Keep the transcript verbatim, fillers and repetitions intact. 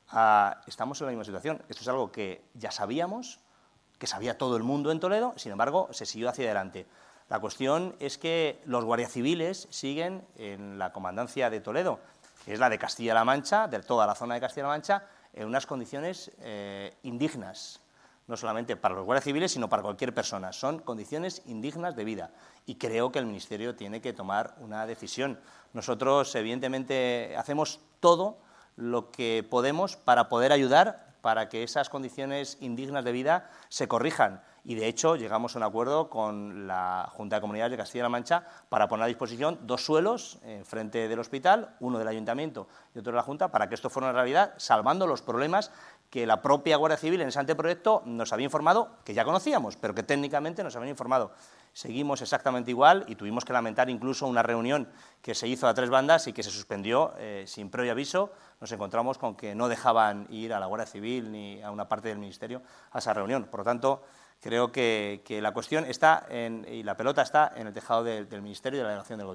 Ah, estamos en la misma situación. Esto es algo que ya sabíamos, que sabía todo el mundo en Toledo, sin embargo, se siguió hacia adelante. La cuestión es que los guardias civiles siguen en la comandancia de Toledo, que es la de Castilla-La Mancha, de toda la zona de Castilla-La Mancha, en unas condiciones eh, indignas, no solamente para los guardias civiles, sino para cualquier persona. Son condiciones indignas de vida y creo que el Ministerio tiene que tomar una decisión. Nosotros, evidentemente, hacemos todo lo que podemos para poder ayudar para que esas condiciones indignas de vida se corrijan. Y, de hecho, llegamos a un acuerdo con la Junta de Comunidades de Castilla-La Mancha para poner a disposición dos suelos enfrente del hospital, uno del Ayuntamiento y otro de la Junta, para que esto fuera una realidad, salvando los problemas que la propia Guardia Civil en ese anteproyecto nos había informado, que ya conocíamos, pero que técnicamente nos habían informado. Seguimos exactamente igual y tuvimos que lamentar incluso una reunión que se hizo a tres bandas y que se suspendió eh, sin previo aviso. Nos encontramos con que no dejaban ir a la Guardia Civil ni a una parte del Ministerio a esa reunión. Por lo tanto, creo que, que la cuestión está en, y la pelota está en el tejado de, del Ministerio y de la delegación del Gobierno.